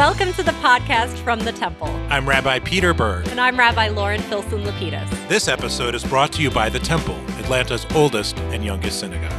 Welcome to the podcast from the Temple. I'm Rabbi Peter Berg. And I'm Rabbi Lauren Filson-Lapidus. This episode is brought to you by the Temple, Atlanta's oldest and youngest synagogue.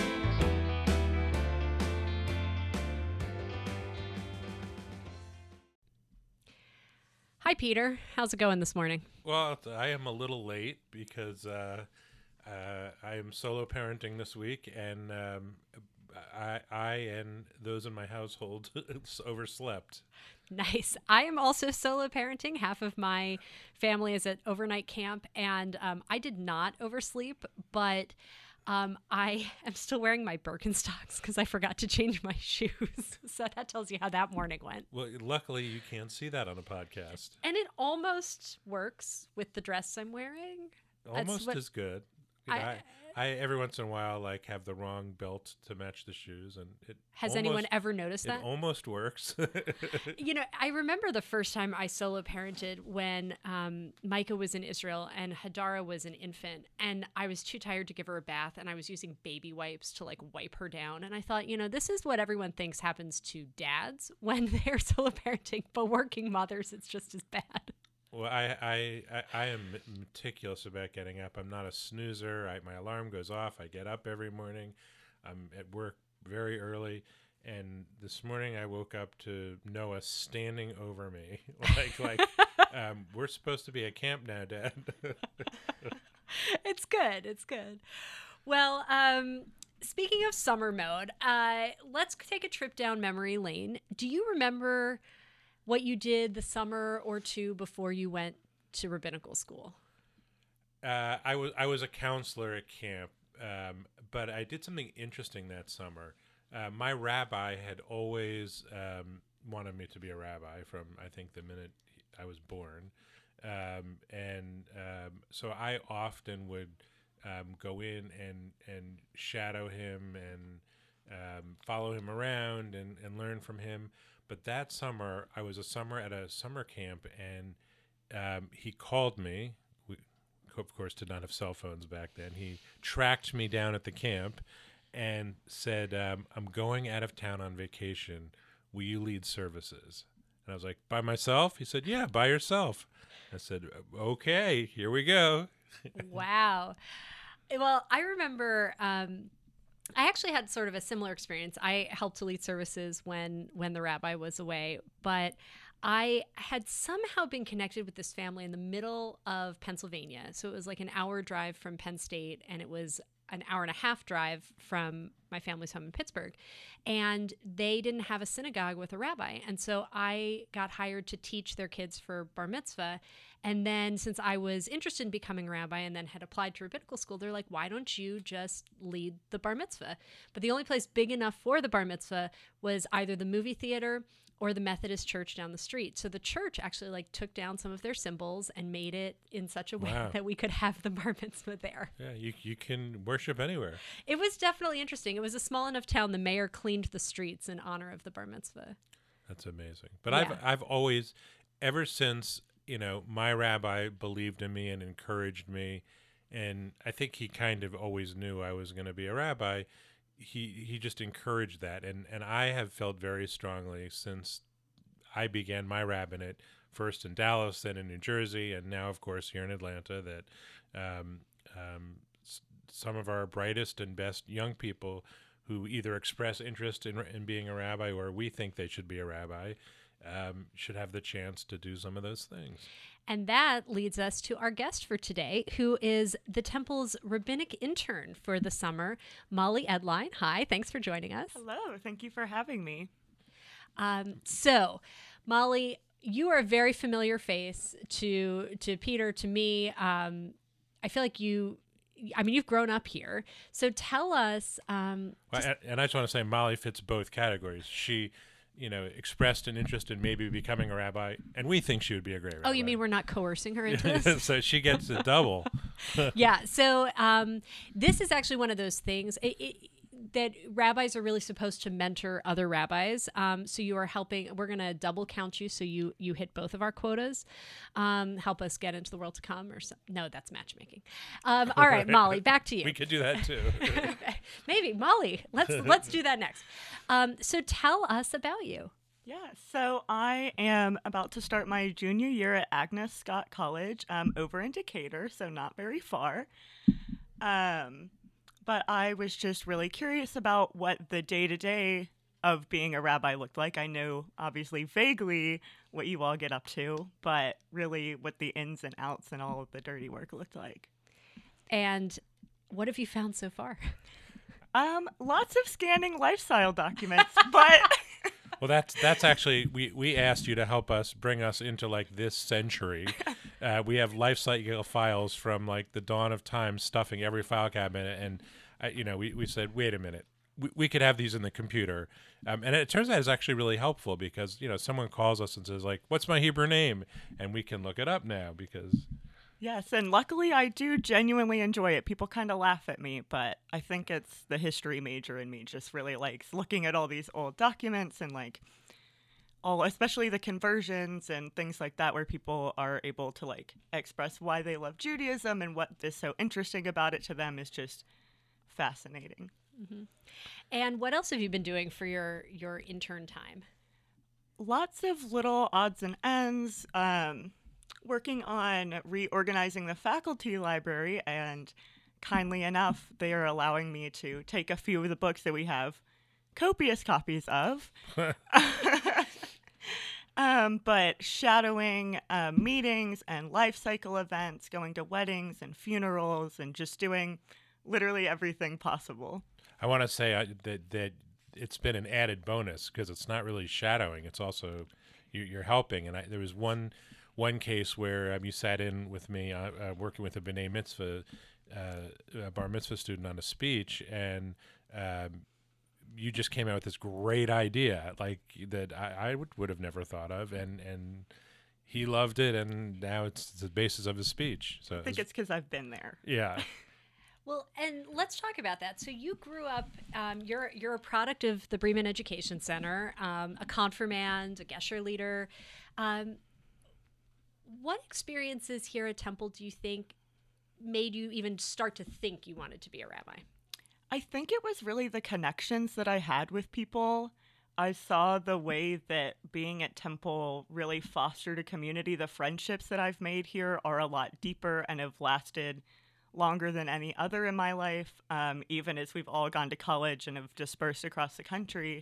Hi, Peter. How's it going this morning? Well, I am a little late because I am solo parenting this week, and I and those in my household overslept. Nice. I am also solo parenting. Half of my family is at overnight camp, and I did not oversleep, but I am still wearing my Birkenstocks because I forgot to change my shoes. So that tells you how that morning went. Well, luckily you can't see that on a podcast. And it almost works with the dress I'm wearing. Almost is good. I every once in a while have the wrong belt to match the shoes, and has anyone ever noticed that? It almost works. I remember the first time I solo parented when Micah was in Israel and Hadara was an infant, and I was too tired to give her a bath, and I was using baby wipes to wipe her down, and I thought, this is what everyone thinks happens to dads when they're solo parenting, but working mothers, it's just as bad. Well, I am meticulous about getting up. I'm not a snoozer. My alarm goes off. I get up every morning. I'm at work very early. And this morning I woke up to Noah standing over me. We're supposed to be at camp now, Dad. It's good. It's good. Well, speaking of summer mode, let's take a trip down memory lane. Do you remember what you did the summer or two before you went to rabbinical school? I was a counselor at camp, but I did something interesting that summer. My rabbi had always wanted me to be a rabbi from, I think, the minute I was born. So I often would go in and shadow him and follow him around and learn from him. But that summer, I was at a summer camp, and he called me. We, of course, did not have cell phones back then. He tracked me down at the camp and said, I'm going out of town on vacation. Will you lead services? And I was like, by myself? He said, yeah, by yourself. I said, okay, here we go. Wow. Well, I remember I actually had sort of a similar experience. I helped to lead services when the rabbi was away, but I had somehow been connected with this family in the middle of Pennsylvania. So it was like an hour drive from Penn State, and it was an hour and a half drive from my family's home in Pittsburgh. And they didn't have a synagogue with a rabbi. And so I got hired to teach their kids for bar mitzvah. And then since I was interested in becoming a rabbi and then had applied to rabbinical school, they're like, why don't you just lead the bar mitzvah? But the only place big enough for the bar mitzvah was either the movie theater or the Methodist church down the street. So the church actually took down some of their symbols and made it in such a way that we could have the bar mitzvah there. Yeah, you can worship anywhere. It was definitely interesting. It was a small enough town. The mayor cleaned the streets in honor of the bar mitzvah. That's amazing. But yeah. I've always, ever since, my rabbi believed in me and encouraged me, and I think he kind of always knew I was going to be a rabbi. He just encouraged that, and I have felt very strongly since I began my rabbinate, first in Dallas, then in New Jersey, and now, of course, here in Atlanta, that some of our brightest and best young people who either express interest in being a rabbi or we think they should be a rabbi should have the chance to do some of those things. And that leads us to our guest for today, who is the Temple's rabbinic intern for the summer, Molly Edline. Hi, thanks for joining us. Hello, thank you for having me. So, Molly, you are a very familiar face to Peter, to me. I feel like you've grown up here. So tell us. And I just want to say Molly fits both categories. She expressed an interest in maybe becoming a rabbi, and we think she would be a great rabbi. Oh, you mean we're not coercing her into this? So she gets a double. Yeah. So this is actually one of those things that rabbis are really supposed to mentor other rabbis. So you are helping. We're going to double count you, so you hit both of our quotas. Help us get into the world to come, or no, that's matchmaking. All right, Molly, back to you. We could do that too. Maybe, Molly. Let's do that next. So tell us about you. Yeah, so I am about to start my junior year at Agnes Scott College, over in Decatur, so not very far. Um, but I was just really curious about what the day to day of being a rabbi looked like. I know, obviously, vaguely what you all get up to, but really what the ins and outs and all of the dirty work looked like. And what have you found so far? Lots of scanning lifestyle documents, but Well, that's actually we asked you to help us bring us into like this century. We have life cycle files from like the dawn of time, stuffing every file cabinet, and we said, wait a minute, we could have these in the computer, and it turns out it's actually really helpful because someone calls us and says like, what's my Hebrew name, and we can look it up now because. Yes, and luckily I do genuinely enjoy it. People kind of laugh at me, but I think it's the history major in me just really likes looking at all these old documents and like especially the conversions and things like that where people are able to like express why they love Judaism and what is so interesting about it to them is just fascinating. Mm-hmm. And what else have you been doing for your intern time? Lots of little odds and ends. Working on reorganizing the faculty library, and kindly enough, they are allowing me to take a few of the books that we have copious copies of. But shadowing meetings and life cycle events, going to weddings and funerals, and just doing literally everything possible. I want to say that it's been an added bonus because it's not really shadowing; it's also you're helping. And there was one case where you sat in with me working with a B'nai Mitzvah, a bar mitzvah student on a speech, and you just came out with this great idea like that I would have never thought of, and he loved it, and now it's the basis of his speech. So I think it's because I've been there. Yeah. Well, and let's talk about that. So you grew up, you're a product of the Bremen Education Center, a confirmand, a Gesher leader. What experiences here at Temple do you think made you even start to think you wanted to be a rabbi? I think it was really the connections that I had with people. I saw the way that being at Temple really fostered a community. The friendships that I've made here are a lot deeper and have lasted longer than any other in my life, even as we've all gone to college and have dispersed across the country.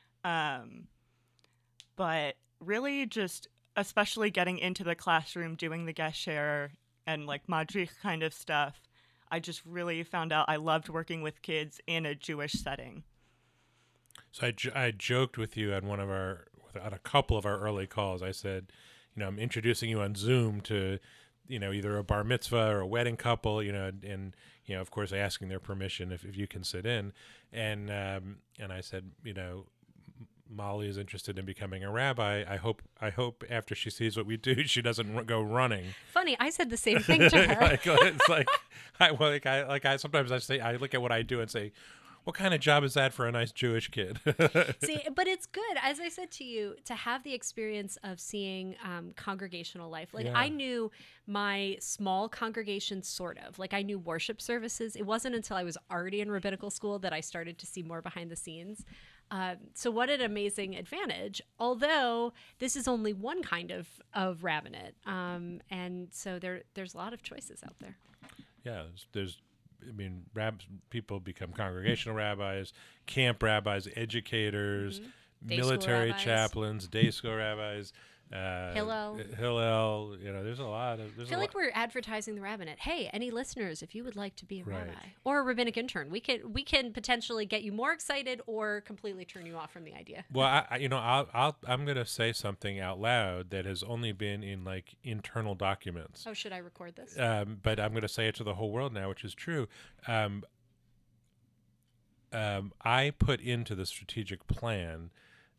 But really just, especially getting into the classroom, doing the Gesher and like Madrich kind of stuff, I just really found out I loved working with kids in a Jewish setting. So I joked with you on on a couple of our early calls. I said, I'm introducing you on Zoom to, either a bar mitzvah or a wedding couple, and of course asking their permission if you can sit in, and I said, Molly is interested in becoming a rabbi. I hope after she sees what we do, she doesn't go running. Funny, I said the same thing to her. It's like I sometimes I look at what I do and say, what kind of job is that for a nice Jewish kid? See, but it's good, as I said to you, to have the experience of seeing congregational life. Like, yeah. I knew my small congregation, sort of. Like, I knew worship services. It wasn't until I was already in rabbinical school that I started to see more behind the scenes. So what an amazing advantage, although this is only one kind of rabbinate. And so there's a lot of choices out there. Yeah, there's people become congregational rabbis, camp rabbis, educators, military chaplains, day school rabbis, Hillel. There's a lot of. I feel like we're advertising the rabbinate. Hey, any listeners, if you would like to be a rabbi or a rabbinic intern, we can potentially get you more excited or completely turn you off from the idea. Well, I'm gonna say something out loud that has only been in like internal documents. Oh, should I record this? But I'm gonna say it to the whole world now, which is true. I put into the strategic plan.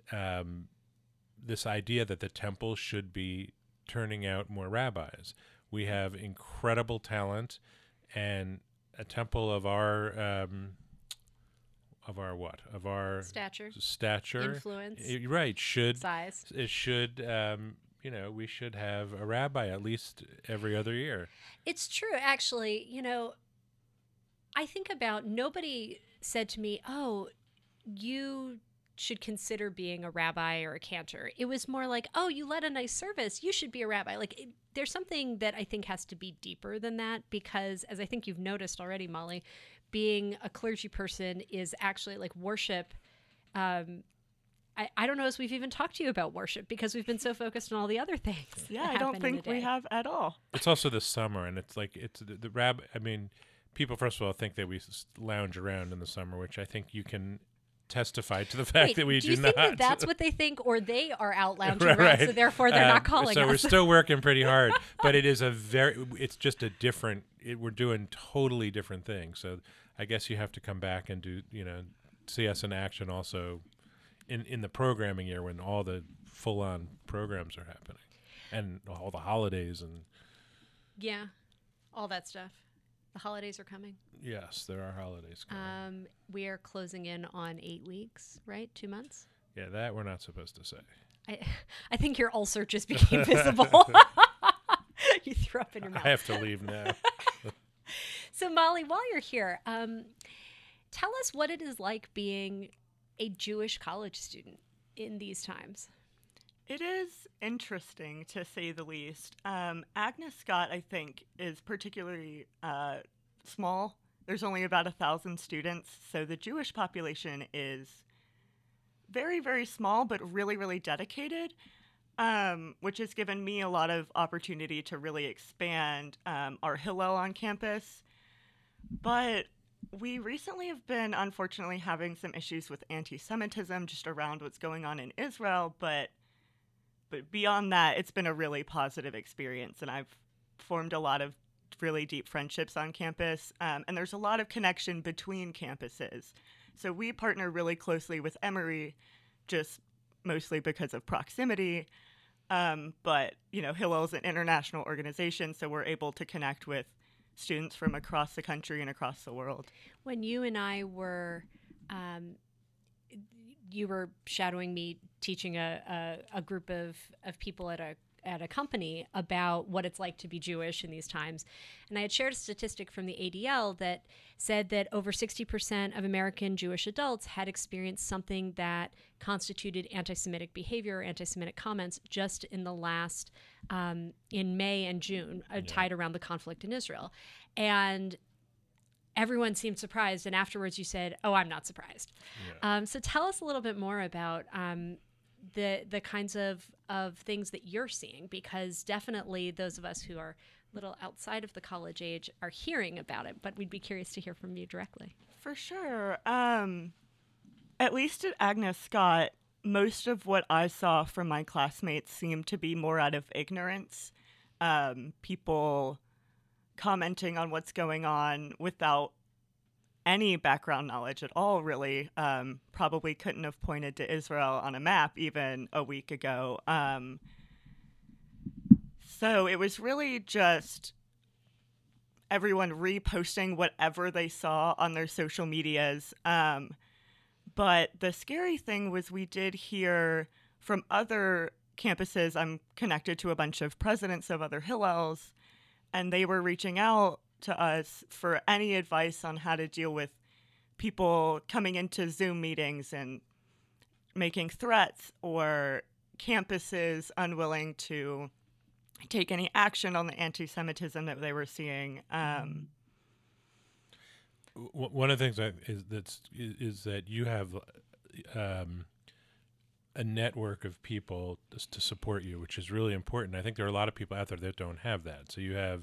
This idea that the temple should be turning out more rabbis. We have incredible talent, and a temple of our stature, influence, size. It should, we should have a rabbi at least every other year. It's true, actually. I think about, nobody said to me, "Oh, you should consider being a rabbi or a cantor. It was more like, oh, you led a nice service, you should be a rabbi. Like there's something that I think has to be deeper than that, because as I think you've noticed already, Molly, being a clergy person is actually like worship. I don't know if we've even talked to you about worship because we've been so focused on all the other things. Yeah, I don't think we have at all. It's also the summer, and it's like it's the rabbi. I mean, people first of all think that we lounge around in the summer, which I think you can testify to the fact that we do not. Do you think that that's what they think, or they are out lounging around, so therefore they're not calling so us? So we're still working pretty hard, but it is it's just a different. We're doing totally different things. So I guess you have to come back and do see us in action also. In the programming year when all the full-on programs are happening and all the holidays and all that stuff. The holidays are coming. Yes, there are holidays coming. We are closing in on 8 weeks, right? 2 months? Yeah, that we're not supposed to say. I think your ulcer just became visible. You threw up in your mouth. I have to leave now. So Molly, while you're here, tell us what it is like being a Jewish college student in these times. It is interesting, to say the least. Agnes Scott, I think, is particularly small. There's only about 1,000 students, so the Jewish population is very, very small, but really, really dedicated, which has given me a lot of opportunity to really expand our Hillel on campus. But we recently have been, unfortunately, having some issues with anti-Semitism just around what's going on in Israel, but beyond that, it's been a really positive experience, and I've formed a lot of really deep friendships on campus, and there's a lot of connection between campuses. So we partner really closely with Emory, just mostly because of proximity, but, Hillel is an international organization, so we're able to connect with students from across the country and across the world. When you and I were, you were shadowing me teaching a group of people at a company about what it's like to be Jewish in these times. And I had shared a statistic from the ADL that said that over 60% of American Jewish adults had experienced something that constituted anti-Semitic behavior or anti-Semitic comments just in the last, in May and June, tied around the conflict in Israel. And everyone seemed surprised. And afterwards you said, oh, I'm not surprised. Yeah. So tell us a little bit more about the kinds of things that you're seeing, because definitely those of us who are a little outside of the college age are hearing about it, but we'd be curious to hear from you directly. For sure. At least at Agnes Scott, most of what I saw from my classmates seemed to be more out of ignorance. People commenting on what's going on without any background knowledge at all, really. Probably couldn't have pointed to Israel on a map even a week ago. So it was really just everyone reposting whatever they saw on their social medias. But the scary thing was we did hear from other campuses. I'm connected to a bunch of presidents of other Hillels, and they were reaching out to us for any advice on how to deal with people coming into Zoom meetings and making threats, or campuses unwilling to take any action on the anti-Semitism that they were seeing. One of the things is that you have a network of people to support you, which is really important. I think there are a lot of people out there that don't have that. So you have,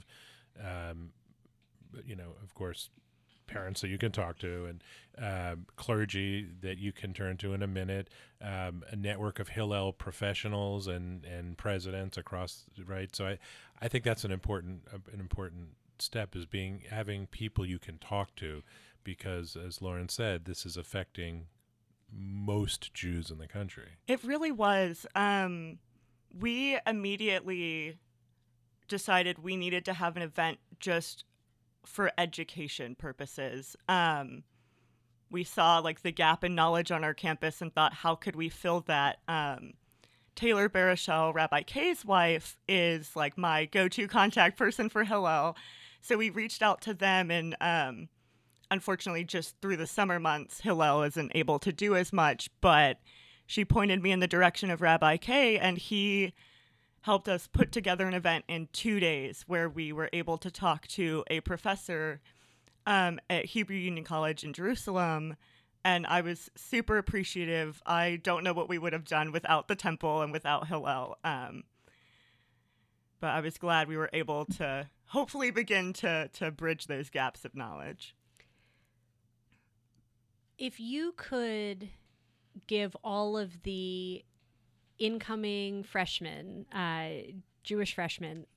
of course, parents that you can talk to, and clergy that you can turn to in a minute, a network of Hillel professionals and presidents across, right? So I think that's an important step, is having people you can talk to, because as Lauren said, this is affecting most Jews in the country. It really was. We immediately decided we needed to have an event just for education purposes. We saw the gap in knowledge on our campus and thought, how could we fill that? Taylor Baruchel, Rabbi Kay's wife, is my go-to contact person for Hillel. So we reached out to them, and unfortunately, just through the summer months, Hillel isn't able to do as much, but she pointed me in the direction of Rabbi Kay, and he helped us put together an event in 2 days where we were able to talk to a professor at Hebrew Union College in Jerusalem, and I was super appreciative. I don't know what we would have done without the temple and without Hillel, but I was glad we were able to hopefully begin to bridge those gaps of knowledge. If you could give all of the incoming freshmen, Jewish freshmen,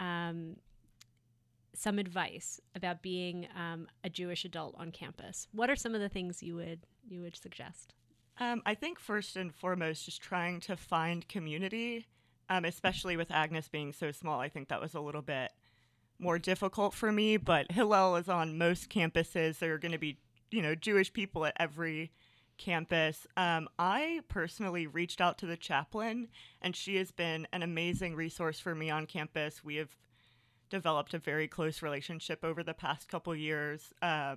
some advice about being a Jewish adult on campus, what are some of the things you would suggest? I think first and foremost, just trying to find community, especially with Agnes being so small. I think that was a little bit more difficult for me, but Hillel is on most campuses. There are going to be, Jewish people at every campus. I personally reached out to the chaplain, and she has been an amazing resource for me on campus. We have developed a very close relationship over the past couple years.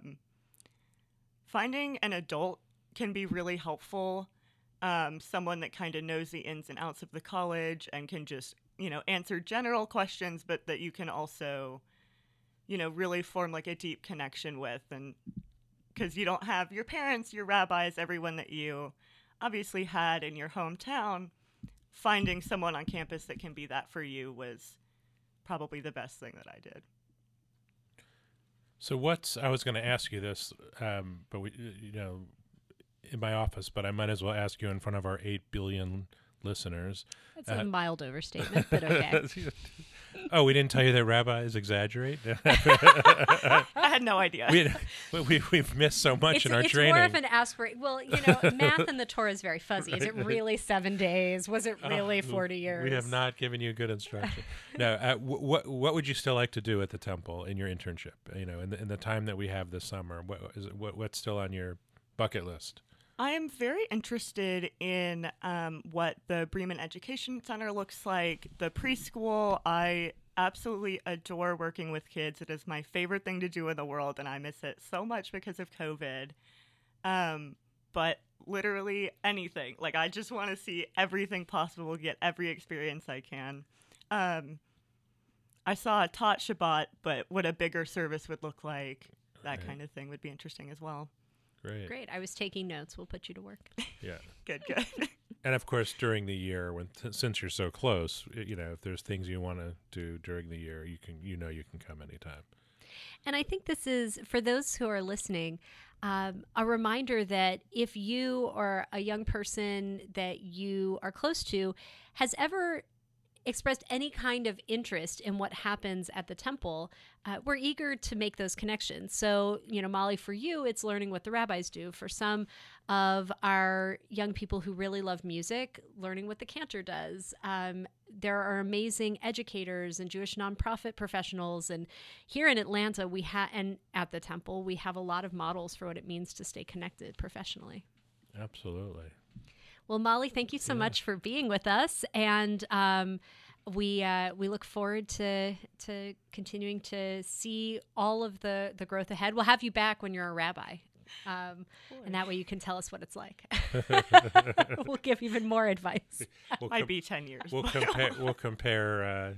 Finding an adult can be really helpful. Someone that kind of knows the ins and outs of the college and can just, answer general questions, but that you can also, really form like a deep connection with. And because you don't have your parents, your rabbis, everyone that you obviously had in your hometown, finding someone on campus that can be that for you was probably the best thing that I did. So I was going to ask you this, but we, in my office, but I might as well ask you in front of our 8 billion listeners. That's a mild overstatement, but okay. Oh, we didn't tell you that rabbis exaggerate? I had no idea. We've missed so much in our training. It's more of an aspiration. Well, math in the Torah is very fuzzy. Is it really 7 days? Was it really 40 years? We have not given you good instruction. No. What would you still like to do at the temple in your internship? In the time that we have this summer, what's still on your bucket list? I am very interested in what the Bremen Education Center looks like. The preschool, I absolutely adore working with kids. It is my favorite thing to do in the world, and I miss it so much because of COVID. But literally anything. Like, I just want to see everything possible, get every experience I can. I saw a Tot Shabbat, but what a bigger service would look like, that kind of thing would be interesting as well. Great. I was taking notes. We'll put you to work. Yeah. Good. And of course, during the year, since you're so close, if there's things you want to do during the year, you can come anytime. And I think this is, for those who are listening, a reminder that if you or a young person that you are close to has ever expressed any kind of interest in what happens at the temple, we're eager to make those connections. So, Molly, for you, it's learning what the rabbis do. For some of our young people who really love music, learning what the cantor does. There are amazing educators and Jewish nonprofit professionals. And here in Atlanta, and at the temple, we have a lot of models for what it means to stay connected professionally. Absolutely. Well, Molly, thank you so much for being with us, and we look forward to continuing to see all of the growth ahead. We'll have you back when you're a rabbi, and that way you can tell us what it's like. We'll give even more advice. Might be 10 years. We'll compare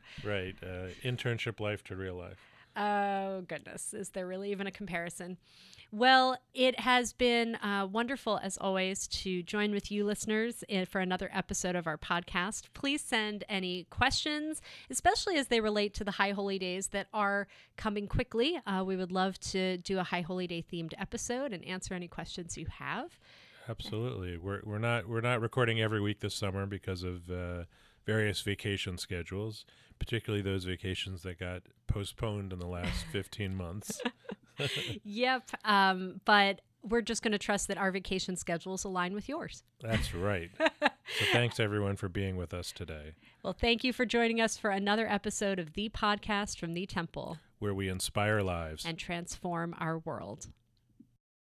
internship life to real life. Oh, goodness. Is there really even a comparison? Well, it has been wonderful, as always, to join with you listeners for another episode of our podcast. Please send any questions, especially as they relate to the High Holy Days that are coming quickly. We would love to do a High Holy Day themed episode and answer any questions you have. Absolutely. We're not recording every week this summer because of various vacation schedules, particularly those vacations that got postponed in the last 15 months. Yep. But we're just going to trust that our vacation schedules align with yours. That's right. So thanks, everyone, for being with us today. Well, thank you for joining us for another episode of the podcast from the Temple, where we inspire lives and transform our world.